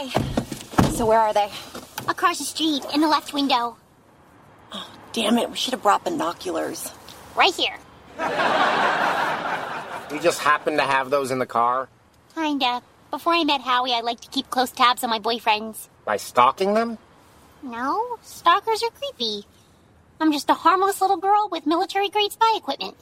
Okay. So where are they? Across the street, in the left window. Oh, damn it. We should have brought binoculars. Right here. You just happen to have those in the car? Kinda. Before I met Howie, I liked to keep close tabs on my boyfriends. By stalking them? No, stalkers are creepy. I'm just a harmless little girl with military-grade spy equipment.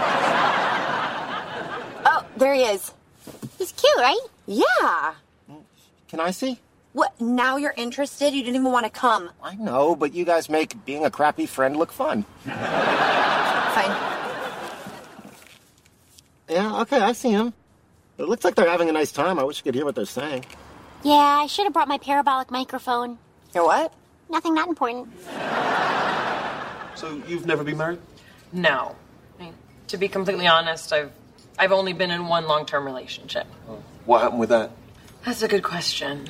Oh, there he is. He's cute, right? Yeah. Can I see? What, now you're interested? You didn't even want to come. I know, but you guys make being a crappy friend look fun. Fine. Yeah, okay, I see him. It looks like they're having a nice time. I wish you could hear what they're saying. Yeah, I should have brought my parabolic microphone. Your what? Nothing that important. So you've never been married? No. I mean, to be completely honest, I've only been in one long-term relationship. Oh. What happened with that? That's a good question.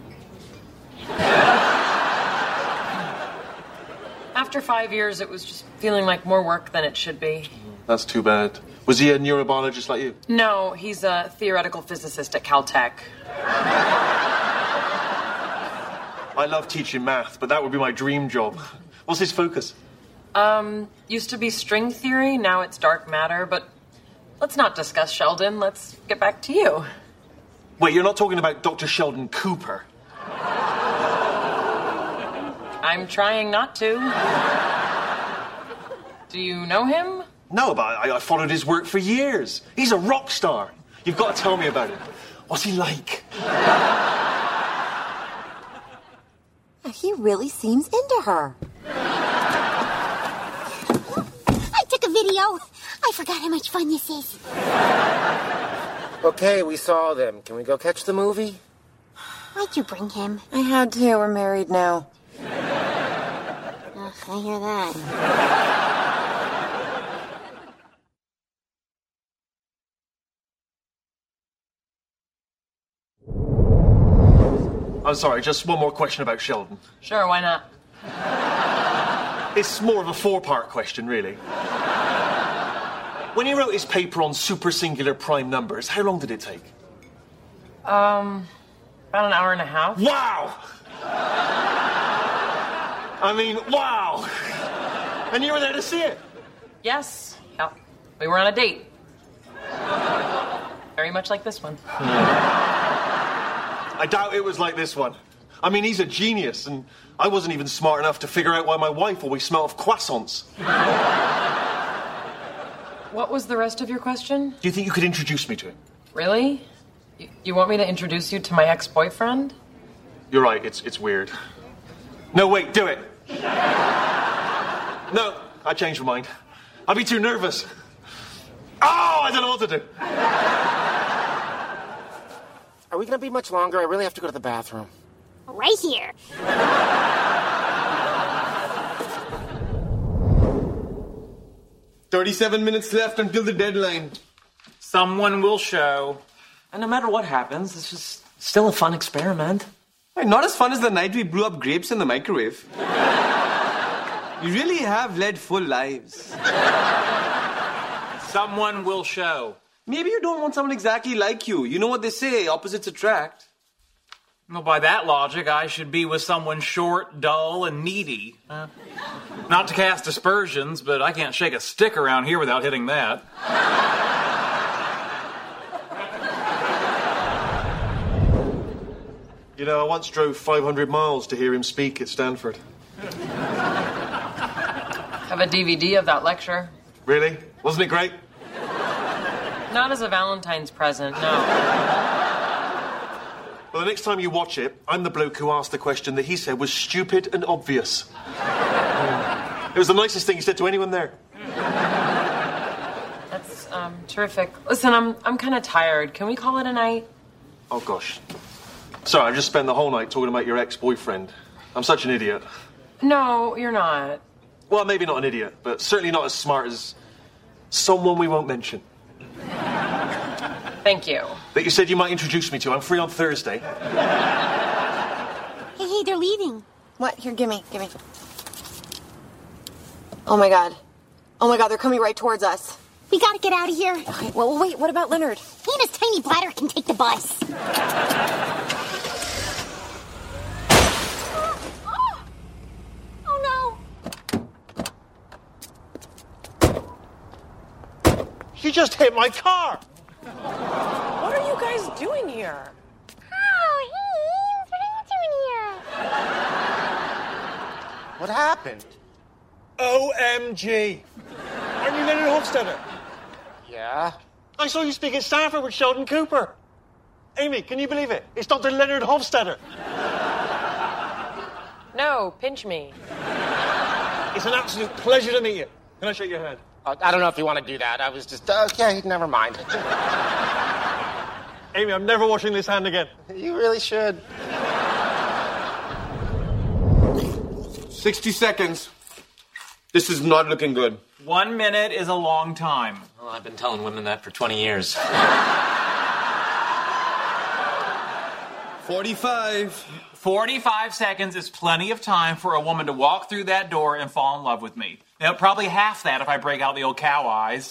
After 5 years, it was just feeling like more work than it should be. That's too bad. Was he a neurobiologist like you? No, he's a theoretical physicist at Caltech. I love teaching math, but that would be my dream job. What's his focus? Used to be string theory, now it's dark matter, but let's not discuss Sheldon. Let's get back to you. Wait, you're not talking about Dr. Sheldon Cooper? I'm trying not to. Do you know him? No, but I followed his work for years. He's a rock star. You've got to tell me about it. What's he like? He really seems into her. I took a video. I forgot how much fun this is. Okay, we saw them. Can we go catch the movie? Why'd you bring him? I had to. We're married now. Ugh, I hear that. I'm sorry, just one more question about Sheldon. Sure, why not? It's more of a four-part question, really. When he wrote his paper on super-singular prime numbers, how long did it take? About an hour and a half. Wow! I mean, wow! And you were there to see it? Yes. Yeah. We were on a date. Very much like this one. I doubt it was like this one. I mean, he's a genius, and I wasn't even smart enough to figure out why my wife always smelled of croissants. What was the rest of your question? Do you think you could introduce me to him? Really? You want me to introduce you to my ex-boyfriend? You're right, it's weird. No, wait, do it. No, I changed my mind. I'd be too nervous. Oh, I don't know what to do. Are we going to be much longer? I really have to go to the bathroom. Right here. 37 minutes left until the deadline. Someone will show. And no matter what happens, it's just still a fun experiment. Not as fun as the night we blew up grapes in the microwave. You really have led full lives. Someone will show. Maybe you don't want someone exactly like you. You know what they say, opposites attract. Well, by that logic, I should be with someone short, dull, and needy. Not to cast aspersions, but I can't shake a stick around here without hitting that. You know, I once drove 500 miles to hear him speak at Stanford. Have a DVD of that lecture. Really? Wasn't it great? Not as a Valentine's present, no. Well, the next time you watch it, I'm the bloke who asked the question that he said was stupid and obvious. It was the nicest thing he said to anyone there. That's terrific. Listen, I'm kind of tired. Can we call it a night? Oh, gosh. Sorry, I just spent the whole night talking about your ex-boyfriend. I'm such an idiot. No, you're not. Well, maybe not an idiot, but certainly not as smart as someone we won't mention. Thank you. That you said you might introduce me to. I'm free on Thursday. Hey, they're leaving. What? Here, gimme. Oh my god, they're coming right towards us. We gotta get out of here. Okay, well, wait, what about Leonard? He and his tiny bladder can take the bus. just hit my car. What are you guys doing here? Oh, Haynes, what are you doing here? What happened? OMG. Aren't you Leonard Hofstadter? Yeah? I saw you speak at Stanford with Sheldon Cooper. Amy, can you believe it? It's Dr. Leonard Hofstadter. No, pinch me. It's an absolute pleasure to meet you. Can I shake your hand? I don't know if you want to do that. I was just... okay, never mind. Amy, I'm never washing this hand again. You really should. 60 seconds. This is not looking good. 1 minute is a long time. Well, I've been telling women that for 20 years. 45. 45 seconds is plenty of time for a woman to walk through that door and fall in love with me. Now, probably half that if I break out the old cow eyes.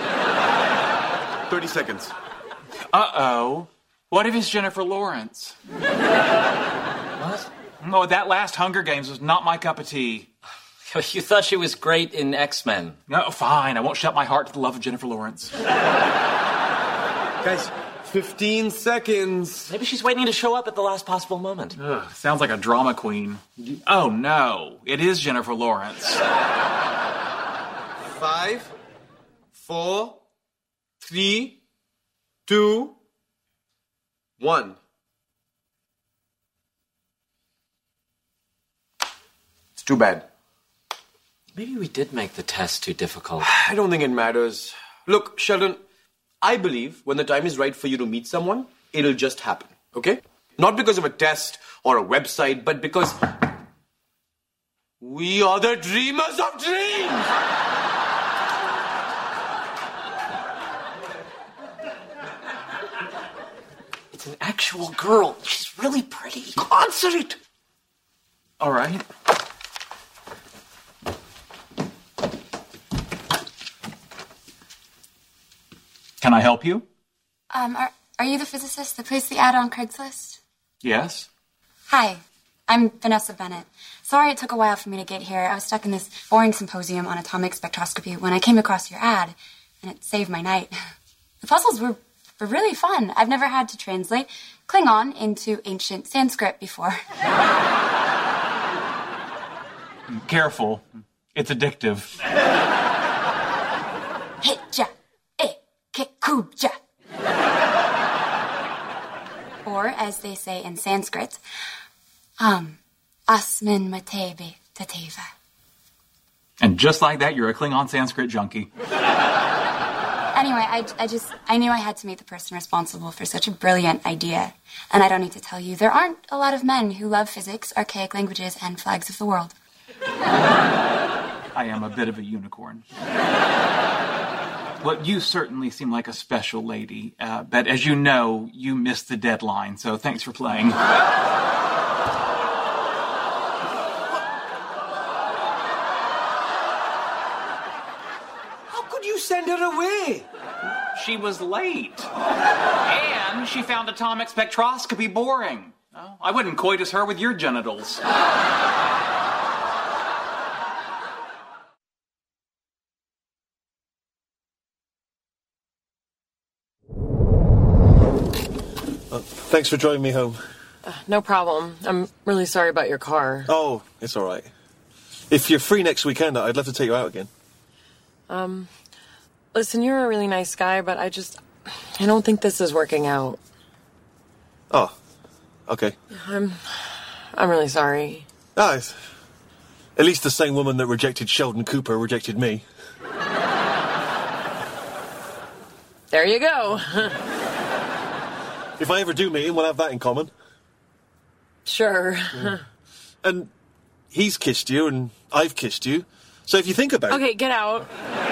30 seconds. Uh-oh. What if it's Jennifer Lawrence? What? Oh, that last Hunger Games was not my cup of tea. You thought she was great in X-Men. No, fine. I won't shut my heart to the love of Jennifer Lawrence. Guys, 15 seconds. Maybe she's waiting to show up at the last possible moment. Ugh, sounds like a drama queen. Oh, no. It is Jennifer Lawrence. 5, 4, 3, 2, 1. It's too bad. Maybe we did make the test too difficult. I don't think it matters. Look, Sheldon, I believe when the time is right for you to meet someone, it'll just happen, okay? Not because of a test or a website, but because we are the dreamers of dreams! It's an actual girl. She's really pretty. Answer it! All right. Can I help you? Are you the physicist that placed the ad on Craigslist? Yes. Hi, I'm Vanessa Bennett. Sorry it took a while for me to get here. I was stuck in this boring symposium on atomic spectroscopy when I came across your ad, and it saved my night. The puzzles were really fun. I've never had to translate Klingon into ancient Sanskrit before. Careful. It's addictive. Hitja, kekuja. Or, as they say in Sanskrit, asmin matebe tativa. And just like that, you're a Klingon Sanskrit junkie. Anyway, I knew I had to meet the person responsible for such a brilliant idea. And I don't need to tell you, there aren't a lot of men who love physics, archaic languages, and flags of the world. I am a bit of a unicorn. Well, you certainly seem like a special lady. But as you know, you missed the deadline, so thanks for playing. How could you send her away? She was late. And she found atomic spectroscopy boring. Oh, I wouldn't coitus her with your genitals. Thanks for driving me home. No problem. I'm really sorry about your car. Oh, it's all right. If you're free next weekend, I'd love to take you out again. Listen, you're a really nice guy, but I don't think this is working out. Oh, okay. I'm really sorry. At least the same woman that rejected Sheldon Cooper rejected me. There you go. If I ever do meet him, we'll have that in common. Sure. Yeah. And he's kissed you, and I've kissed you. So if you think about it... Okay, get out.